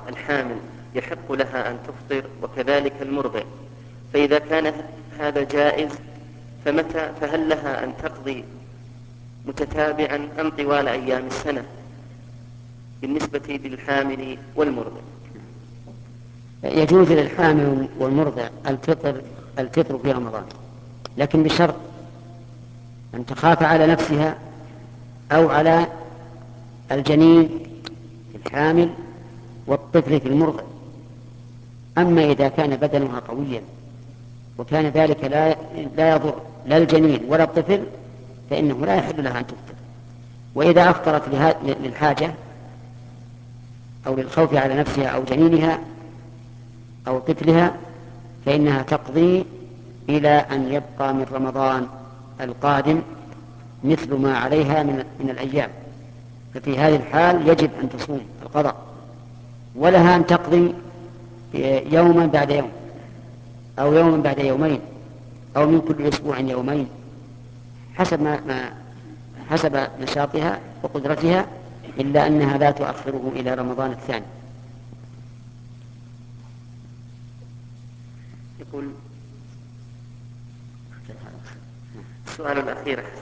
الحامل يحق لها أن تفطر وكذلك المرضع، فإذا كان هذا جائز فهل لها أن تقضي متتابعا أم طوال أيام السنة بالنسبة للحامل والمرضع؟ يجوز للحامل والمرضع الفطر في رمضان، لكن بشرط أن تخاف على نفسها أو على الجنين في الحامل والطفل في المرضع. أما إذا كان بدنها قويا وكان ذلك لا يضر لا الجنين ولا الطفل فإنه لا يحل لها أن تفطر. وإذا أفطرت للحاجة أو للخوف على نفسها أو جنينها أو طفلها فإنها تقضي إلى أن يبقى من رمضان القادم مثل ما عليها من الأيام، ففي هذه الحال يجب أن تصوم القضاء، ولها أن تقضي يوما بعد يوم أو يوما بعد يومين أو من كل أسبوع يومين حسب نشاطها وقدرتها، إلا أنها لا تؤخره إلى رمضان الثاني. يقول السؤال الأخير